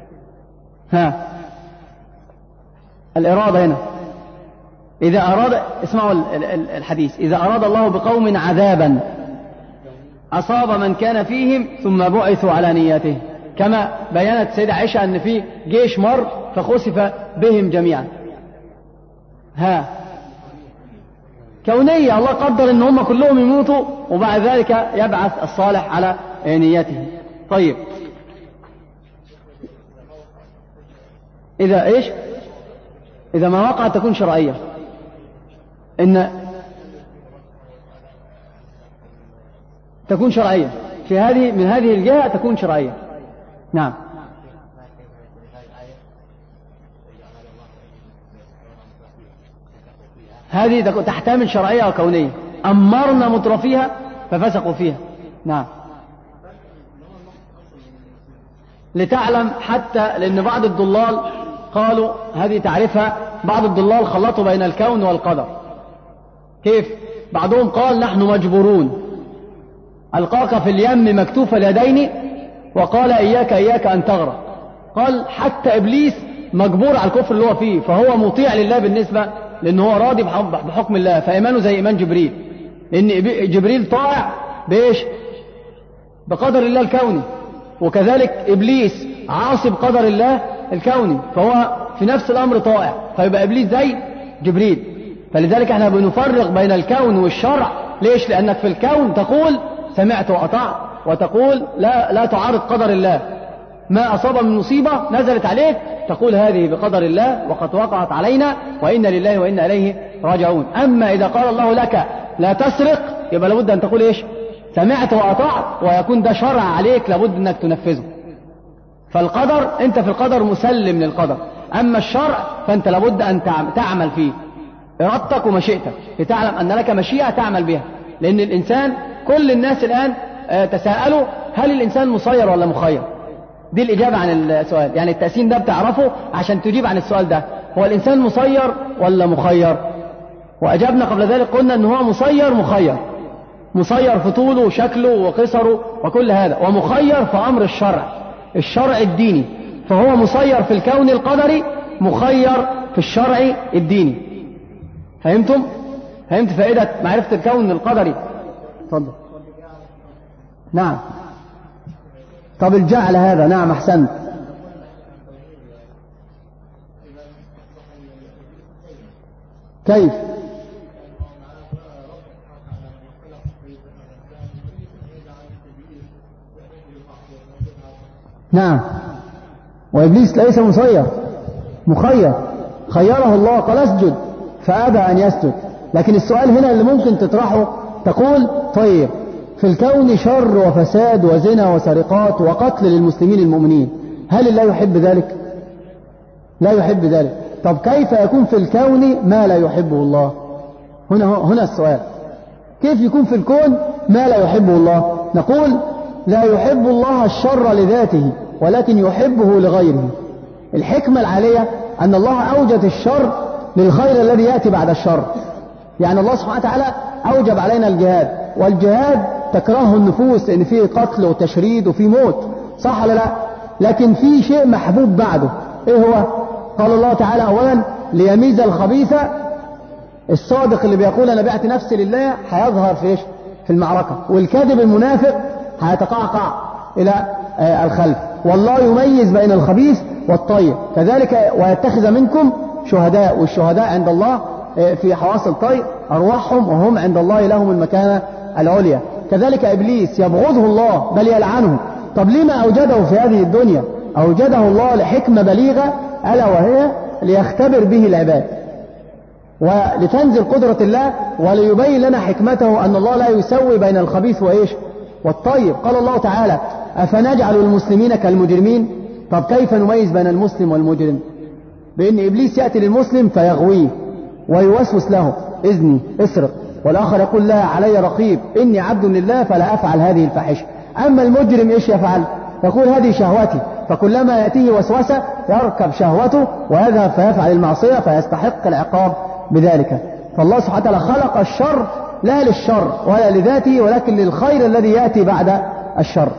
الإرادة هنا إذا أراد، اسمعوا الحديث، إذا أراد الله بقوم عذابا أصاب من كان فيهم ثم بعثوا على نياته، كما بيانت سيدة عائشة أن في جيش مر فخسف بهم جميعا. كونية، الله قدر ان هم كلهم يموتوا وبعد ذلك يبعث الصالح على نيته. طيب إذا إيش؟ إذا ما وقعت تكون شرعية. إن تكون شرعية في من هذه الجهة تكون شرعية. نعم. هذه تحتمل شرعية وكونية. أمرنا مترفيها ففسقوا فيها. نعم. لتعلم حتى لأن بعض الضلال قالوا هذه تعرفها، بعض الضلال خلطوا بين الكون والقدر. كيف؟ بعضهم قال نحن مجبورون، ألقاك في اليم مكتوف اليدين وقال إياك إياك أن تغرق. قال حتى إبليس مجبور على الكفر اللي هو فيه، فهو مطيع لله بالنسبة لأنه هو راضي بحكم الله، فإيمانه زي إيمان جبريل، لأن جبريل طائع بإيش؟ بقدر الله الكوني، وكذلك إبليس عاصي بقدر الله الكوني، فهو في نفس الأمر طائع، فيبقى إبليس زي جبريل. فلذلك احنا بنفرق بين الكون والشرع. ليش؟ لأنك في الكون تقول سمعت وأطعت، وتقول لا تعارض قدر الله، ما أصاب من مصيبة نزلت عليك تقول هذه بقدر الله وقد وقعت علينا وإنا لله وإنا إليه راجعون. أما إذا قال الله لك لا تسرق يبقى لابد أن تقول إيش؟ سمعت وأطعت، ويكون ده شرع عليك لابد أنك تنفذه. فالقدر أنت في القدر مسلم للقدر، أما الشرع فأنت لابد أن تعمل فيه إرادتك ومشيئتك، لتعلم أن لك مشيئة تعمل بها. لأن الإنسان كل الناس الآن تساءلوا هل الإنسان مسير ولا مخير؟ دي الإجابة عن السؤال، يعني التقسيم ده بتعرفه عشان تجيب عن السؤال ده. هو الإنسان مسير ولا مخير؟ وأجبنا قبل ذلك قلنا أنه هو مسير مخير، مسير في طوله وشكله وقصره وكل هذا، ومخير في أمر الشرع الديني، فهو مسير في الكون القدري، مخير في الشرع الديني. فهمتم؟ فهمت فائدة معرفة الكون القدري؟ تفضل. نعم. طب الجعل هذا، نعم أحسنت. كيف؟ نعم. وإبليس ليس مسير، مخير، خيره الله قال اسجد فأبى أن يسجد. لكن السؤال هنا اللي ممكن تطرحه تقول طيب في الكون شر وفساد وزنا وسرقات وقتل للمسلمين المؤمنين، هل الله يحب ذلك؟ لا يحب ذلك. طب كيف يكون في الكون ما لا يحبه الله؟ هنا السؤال، كيف يكون في الكون ما لا يحبه الله؟ نقول لا يحب الله الشر لذاته ولكن يحبه لغيره. الحكمة العالية أن الله أوجد الشر للخير الذي يأتي بعد الشر. يعني الله سبحانه وتعالى أوجب علينا الجهاد، والجهاد تكرهه النفوس لأن فيه قتل وتشريد وفيه موت، صح ولا لا؟ لكن فيه شيء محبوب بعده، إيه هو؟ قال الله تعالى أولا ليميز الخبيث، الصادق اللي بيقول أنا بعت نفسي لله هيظهر في إيش؟ في المعركة، والكاذب المنافق هيتقعقع إلى الخلف. والله يميز بين الخبيث والطيب، كذلك ويتخذ منكم شهداء، والشهداء عند الله في حواصل الطير أرواحهم وهم عند الله لهم المكانة العليا. كذلك إبليس يبغضه الله بل يلعنه. طب لما أوجده في هذه الدنيا؟ أوجده الله لحكمة بليغة، ألا وهي ليختبر به العباد ولتنزل قدرة الله وليبين لنا حكمته أن الله لا يسوي بين الخبيث وإيش؟ والطيب. قال الله تعالى أفنجعل المسلمين كالمجرمين؟ طب كيف نميز بين المسلم والمجرم؟ بأن إبليس يأتي للمسلم فيغويه ويوسوس له إذني اسرق، والآخر يقول لا علي رقيب إني عبد لله فلا أفعل هذه الفاحشة. أما المجرم إيش يفعل؟ يقول هذه شهوتي، فكلما يأتيه وسوسة يركب شهوته ويذهب فيفعل المعصية فيستحق العقاب بذلك. فالله سبحانه وتعالى خلق الشر لا للشر ولا لذاته ولكن للخير الذي يأتي بعد الشر.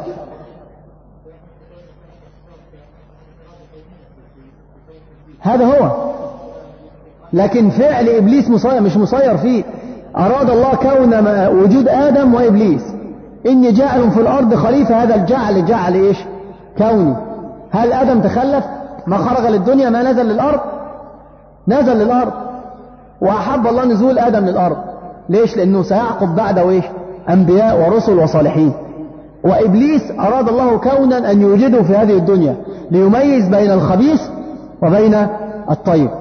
هذا هو، لكن فعل إبليس مش مسير فيه. أراد الله كون وجود آدم وإبليس، إني جاعل في الأرض خليفة، هذا الجعل جعل إيش؟ كوني. هل آدم تخلف؟ ما خرج للدنيا، ما نزل للأرض؟ نزل للأرض، وأحب الله نزول آدم للأرض. ليش؟ لأنه سيعقب بعده إيش؟ أنبياء ورسل وصالحين. وإبليس أراد الله كونا أن يوجده في هذه الدنيا ليميز بين الخبيث وبين الطيب.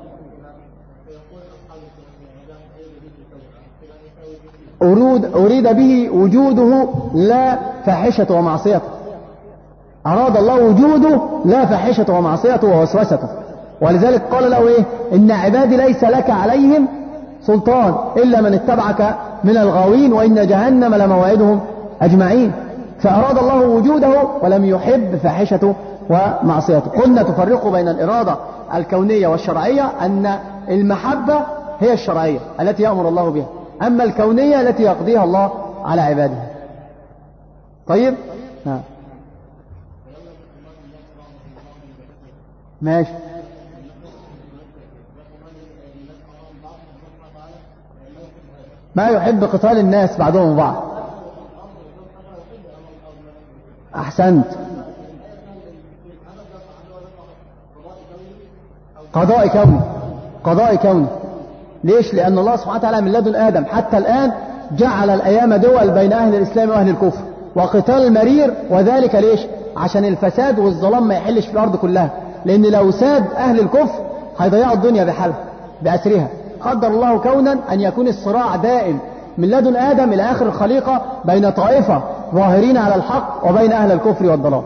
أريد به وجوده لا فاحشة ومعصيته. أراد الله وجوده لا فاحشة ومعصيته ووسوسته، ولذلك قال له إيه؟ إن عبادي ليس لك عليهم سلطان إلا من اتبعك من الغاوين وإن جهنم لموعدهم أجمعين. فأراد الله وجوده ولم يحب فاحشته ومعصيته. قلنا تفرق بين الإرادة الكونية والشرعية أن المحبة هي الشرعية التي يأمر الله بها، أما الكونية التي يقضيها الله على عباده. طيب ماشي. ما يحب قتال الناس بعضهم بعض. أحسنت. قضاء كوني. ليش؟ لأن الله سبحانه وتعالى من لدن آدم حتى الآن جعل الأيام دول بين أهل الإسلام وأهل الكفر وقتال مرير. وذلك ليش؟ عشان الفساد والظلام ما يحلش في الأرض كلها، لأن لو ساد أهل الكفر هيضيعوا الدنيا بحالها بأسرها. قدر الله كونا أن يكون الصراع دائم من لدن آدم إلى آخر الخليقة بين طائفة ظاهرين على الحق وبين أهل الكفر والضلال.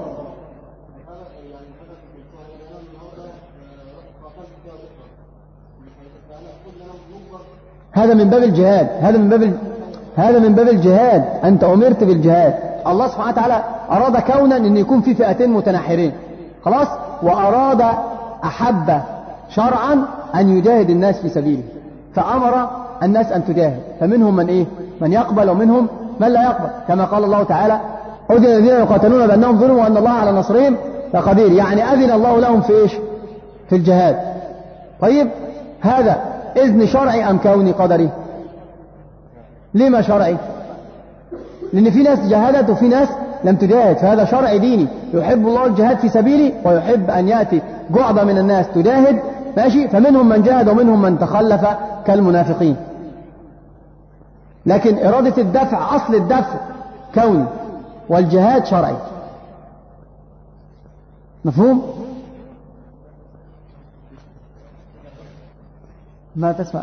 هذا من باب الجهاد. هذا من باب الجهاد. أنت أمرت بالجهاد. الله سبحانه وتعالى أراد كونا أن يكون في فئتين متناحرين خلاص، وأراد أحب شرعا أن يجاهد الناس في سبيله، فأمر الناس أن تجاهد. فمنهم من يقبل ومنهم من لا يقبل، كما قال الله تعالى أذن الذين يقاتلون بأنهم ظلموا وأن الله على نصرهم لقدير. يعني أذن الله لهم في في الجهاد. طيب هذا إذن شرعي أم كوني قدري؟ لما شرعي؟ لأن في ناس جاهدت وفي ناس لم تجاهد، فهذا شرع ديني. يحب الله الجهاد في سبيله ويحب أن يأتي جعبة من الناس تجاهد، ماشي. فمنهم من جاهد ومنهم من تخلف كالمنافقين. لكن إرادة الدفع، أصل الدفع كوني والجهاد شرعي. مفهوم؟ ما تسمع؟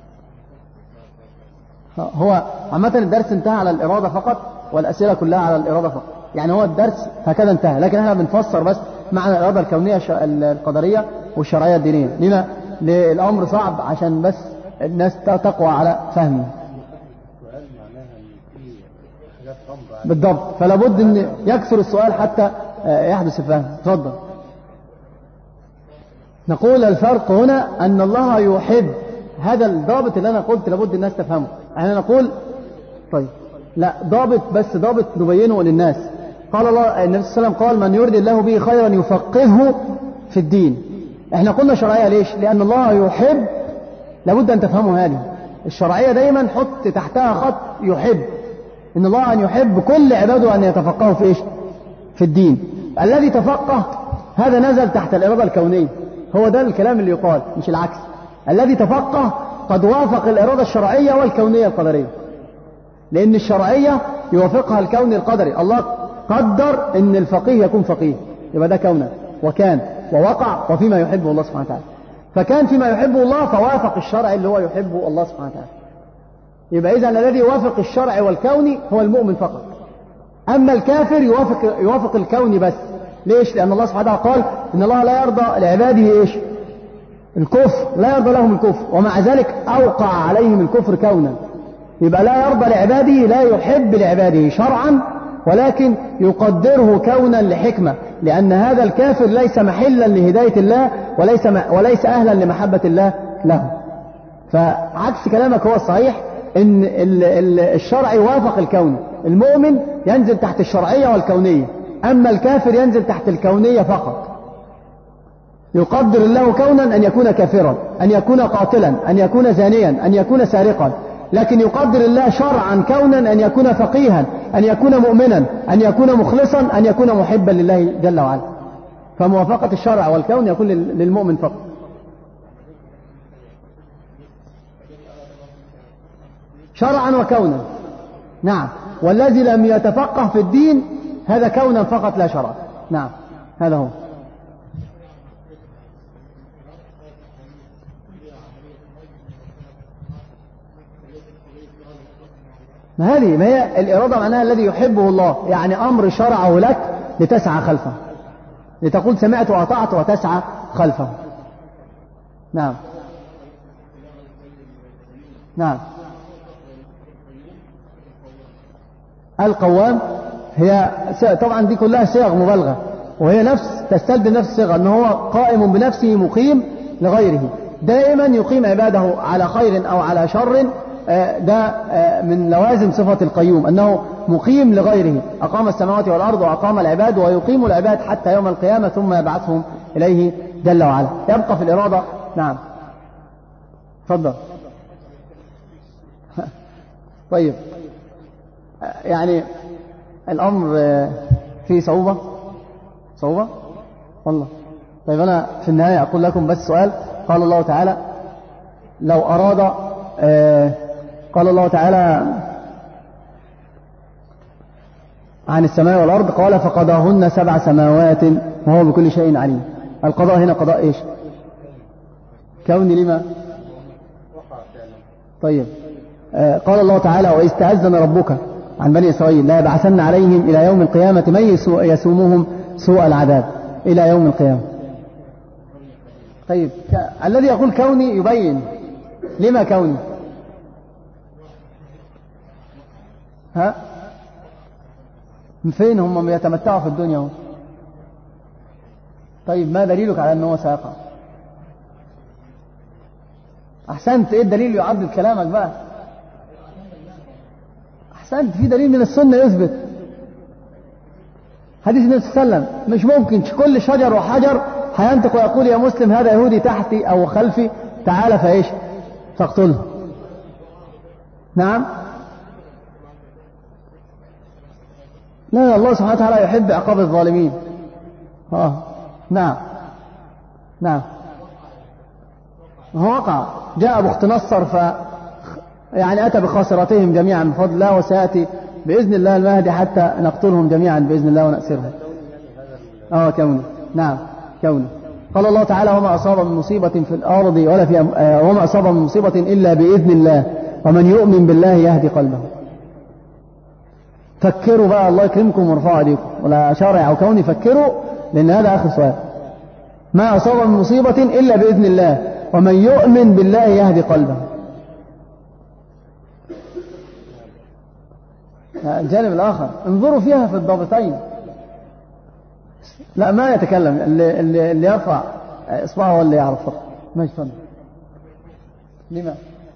هو عامة الدرس انتهى على الإرادة فقط، والأسئلة كلها على الإرادة فقط. يعني هو الدرس هكذا انتهى، لكن احنا بنفسر بس معنى الإرادة الكونية القدرية والشرعية الدينية. لما؟ الأمر صعب عشان بس الناس تقوى على فهمه. بالضبط. فلا بد ان يكثر السؤال حتى يحدث الفهم. تفضل. نقول الفرق هنا أن الله يحب. هذا الضابط اللي أنا قلت لابد الناس تفهمه. احنا نقول طيب لا ضابط، بس ضابط نبينه للناس. قال الله، النبي صلى الله عليه وسلم قال من يرد الله به خيرا يفقهه في الدين. احنا قلنا شرعية ليش؟ لأن الله يحب. لابد أن تفهموا هذه الشرعية دايما حط تحتها خط يحب. إن الله أن يحب كل عباده أن يتفقهوا في في الدين. الذي تفقه هذا نزل تحت الإرادة الكونية. هو ده الكلام اللي يقال، مش العكس. الذي تفقه قد وافق الإرادة الشرعية والكونية القدرية، لأن الشرعية يوافقها الكون القدري. الله قدر أن الفقيه يكون فقيه، يبقى ده كونا وكان ووقع وفيما يحبه الله سبحانه وتعالى. فكان فيما يحبه الله فوافق الشرع اللي هو يحبه الله سبحانه وتعالى. يبقى إذن الذي يوافق الشرع والكون هو المؤمن فقط. أما الكافر يوافق الكون بس. ليش؟ لأن الله سبحانه وتعالى قال إن الله لا يرضى لعباده الكفر، لا يرضى لهم الكفر، ومع ذلك أوقع عليهم الكفر كونا. يبقى لا يرضى لعباده، لا يحب لعباده شرعا، ولكن يقدره كونا لحكمة، لأن هذا الكافر ليس محلا لهداية الله وليس أهلا لمحبة الله له. فعكس كلامك هو الصحيح، إن الشرع يوافق الكون. المؤمن ينزل تحت الشرعية والكونية، أما الكافر ينزل تحت الكونية فقط. يقدر الله كونا أن يكون كافرا، أن يكون قاتلا، أن يكون زانيا، أن يكون سارقا، لكن يقدر الله شرعا كونا أن يكون فقيها، أن يكون مؤمنا، أن يكون مخلصا، أن يكون محبا لله جل وعلا. فموافقة الشرع والكون يكون للمؤمن فقط. شرعا وكونا، نعم. والذي لم يتفقه في الدين هذا كونا فقط لا شرعا. نعم، هذا هو. ما هي الإرادة معناها الذي يحبه الله، يعني أمر شرعه لك لتسعى خلفه، لتقول سمعت وأطعت وتسعى خلفه. نعم. نعم. القوام هي طبعا دي كلها صيغ مبالغة، وهي نفس تستلزم نفس الصيغة، أنه هو قائم بنفسه مقيم لغيره، دائما يقيم عباده على خير أو على شر. ده من لوازم صفة القيوم، أنه مقيم لغيره، أقام السماوات والأرض وأقام العباد ويقيم العباد حتى يوم القيامة ثم يبعثهم إليه جل وعلا. يبقى في الإرادة. نعم تفضل. طيب يعني الأمر فيه صعوبة والله. طيب أنا في النهاية أقول لكم بس سؤال. قال الله تعالى لو أراد قال الله تعالى عن السماء والأرض قال فقضاهن 7 سماوات وهو بكل شيء عليم. القضاء هنا قضاء إيش؟ كوني. لما؟ طيب قال الله تعالى وإذ تأذن ربك عن بني إسرائيل لا يبعثن عليهم إلى يوم القيامة من يسومهم سوء العذاب إلى يوم القيامة. طيب الذي يقول كوني يبين لما كوني. ها من فين هم بيتمتعوا في الدنيا هم؟ طيب ما دليلك على أنه سيقع؟ أحسنت. إيه الدليل يعدد كلامك بقى؟ أحسنت. في دليل من السنة يثبت. حديث النبي صلى الله عليه وسلم مش ممكن كل شجر وحجر هينطق ويقول يا مسلم هذا يهودي تحتي أو خلفي تعال فإيش تقتله. نعم. لا الله سبحانه وتعالى يحب عقاب الظالمين. نعم هو وقع. جاء أبو اختنصر يعني أتى بخاصرتهم جميعا بفضل الله، وسيأتي بإذن الله المهدي حتى نقتلهم جميعا بإذن الله ونأسرهم. كوني. نعم كوني. قال الله تعالى وما أصاب من مصيبة في الأرض وما أصاب من مصيبة إلا بإذن الله ومن يؤمن بالله يهدي قلبه. فكروا بقى الله يكرمكم وارفعوا ايديكم ولا شرع أو كوني. فكروا لأن هذا آخر سؤال. ما أصاب من مصيبة إلا بإذن الله ومن يؤمن بالله يهدي قلبه. الجانب الآخر انظروا فيها في الضابطين. لا ما يتكلم اللي يرفع إصبعه هو اللي يعرف فقط. ما يفهم. لما؟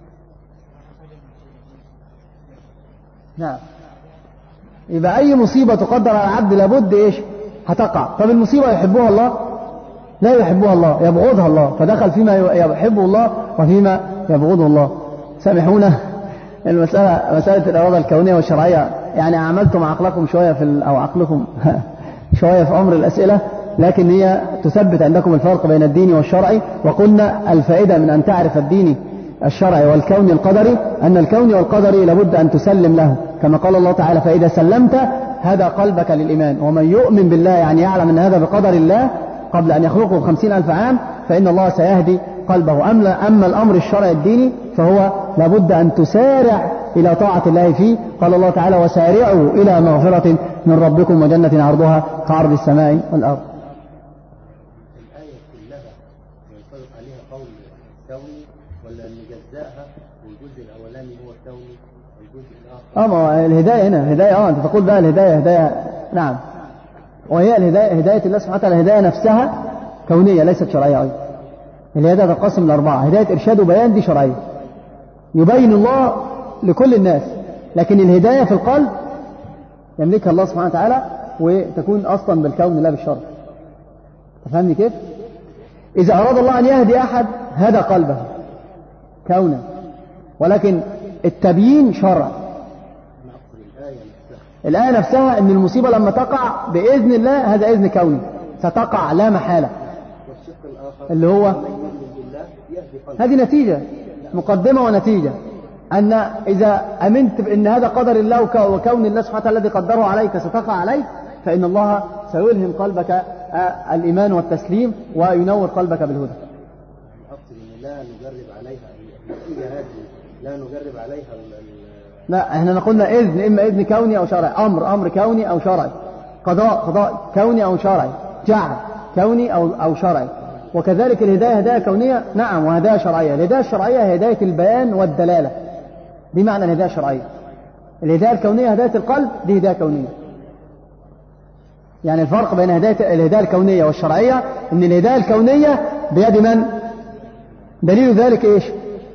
نعم. يبقى أي مصيبة تقدر على العبد لابد إيش هتقع. طب المصيبة يحبها الله؟ لا يحبها الله، يبغضها الله، فدخل فيما يحبه الله وفيما يبغضه الله. سامحونا مسألة الإرادة الكونية والشرعية يعني عملتم عقلكم شوية أو عقلكم شوية في أمر الأسئلة، لكن هي تثبت عندكم الفرق بين الدين والشرعي. وقلنا الفائدة من أن تعرف الدين الشرعي والكون القدري أن الكون والقدري لابد أن تسلم له، كما قال الله تعالى فإذا سلمت هذا قلبك للإيمان. ومن يؤمن بالله يعني يعلم أن هذا بقدر الله قبل أن يخلقه 50,000 عام فإن الله سيهدي قلبه. أما الأمر الشرعي الديني فهو لابد أن تسارع إلى طاعة الله فيه. قال الله تعالى وسارعوا إلى مغفرة من ربكم وجنة عرضها كعرض السماء والأرض. الآية كلها ينطبق عليها قول الكوني ولا أن جزاها والجزء الأولاني هو الكوني والجزء الآخر؟ الهداية هنا هداية. أنت تقول بقى الهداية هداية. نعم. وهي الهداية هداية الله سبحانه وتعالى الهداية نفسها كونية ليست شرعية أيضا. الهداية تنقسم لأربعة: هداية إرشاد وبيان دي شرعية يبين الله لكل الناس، لكن الهداية في القلب يملكها الله سبحانه وتعالى وتكون أصلا بالكون لا بالشرع. تفهمني كيف؟ إذا أراد الله أن يهدي أحد هدى قلبه كونا، ولكن التبيين شرع. الآية نفسها أن المصيبة لما تقع بإذن الله هذا إذن كوني ستقع لا محالة. اللي هو هذه نتيجة مقدمة ونتيجة، أن إذا أمنت بأن هذا قدر الله وكون الله سبحانه وتعالى الذي قدره عليك ستقع عليك فإن الله سيلهم قلبك الإيمان والتسليم وينور قلبك بالهدى. أقصد أن لا نجرب عليها النتيجة هذه، لا نجرب عليها لا احنا قلنا إذن إما إذن كوني أو شرعي، أمر كوني أو شرعي، قضاء كوني أو شرعي، جعل كوني أو شرعي. وكذلك الهداية هداية كونية نعم وهداية شرعية. الهداية الشرعية هي هداية البيان والدلالة، دي معنى الهداية الشرعية. الهداية الكونية هداية القلب، دي هداية كونية. يعني الفرق بين الهداية الكونية والشرعية ان الهداية الكونية بيد من؟ دليل ذلك ايش؟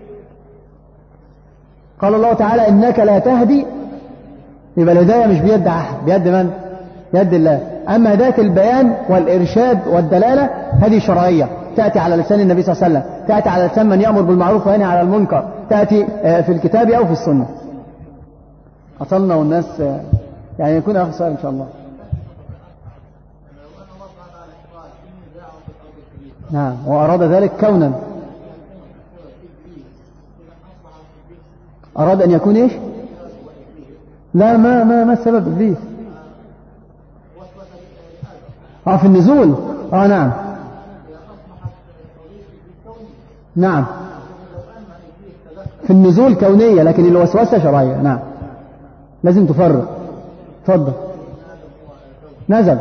قال الله تعالى انك لا تهدي، يبقى الهداية مش بيد أحد، بيد من؟ بيد الله. اما هداية البيان والارشاد والدلالة هذه شرعية، تأتي على لسان النبي صلى الله عليه وسلم، تأتي على لسان من يأمر بالمعروف وينهى عن المنكر، تأتي في الكتاب او في السنة. أصلنا والناس يعني يكون آخر سؤال إن شاء الله. نعم، وأراد ذلك كونا. أراد أن يكون إيش؟ لا، ما السبب؟ إبليس في النزول. نعم نعم، في النزول كونية، لكن الوسوسة شرعية. نعم، لازم تفرق. تفضل. نزل.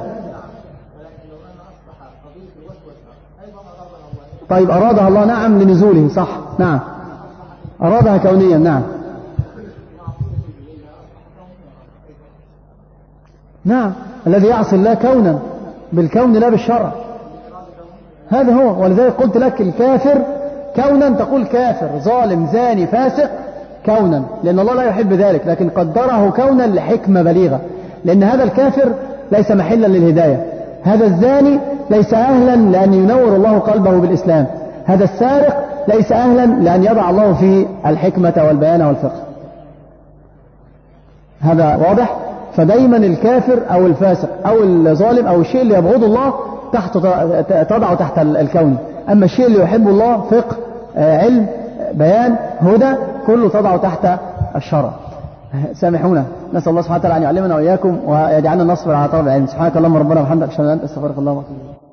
طيب أرادها الله، نعم، لنزوله، صح، نعم، أرادها كونيا. نعم نعم، الذي يعصي الله كونا، بالكون لا بالشرع، هذا هو. ولذلك قلت لك الكافر كونا تقول كافر ظالم زاني فاسق كونا، لأن الله لا يحب ذلك، لكن قدره كونا لحكمة بليغة، لأن هذا الكافر ليس محلا للهداية، هذا الزاني ليس أهلا لأن ينور الله قلبه بالإسلام، هذا السارق ليس أهلا لأن يضع الله فيه الحكمة والبيان والفقه. هذا واضح؟ فدايما الكافر أو الفاسق أو الظالم أو الشيء اللي يبغض الله تضع تحت الكون، أما الشيء اللي يحب الله فقه، علم، بيان، هدى، كله تضع تحت الشرع. سامحونا، نسأل الله سبحانه وتعالى أن يعلمنا وإياكم ويجعلنا نصبر على طلب العلم. سبحانك اللهم ربنا وبحمدك، أشهد أن لا إله إلا أنت، أستغفرك اللهم وأتوب إليك.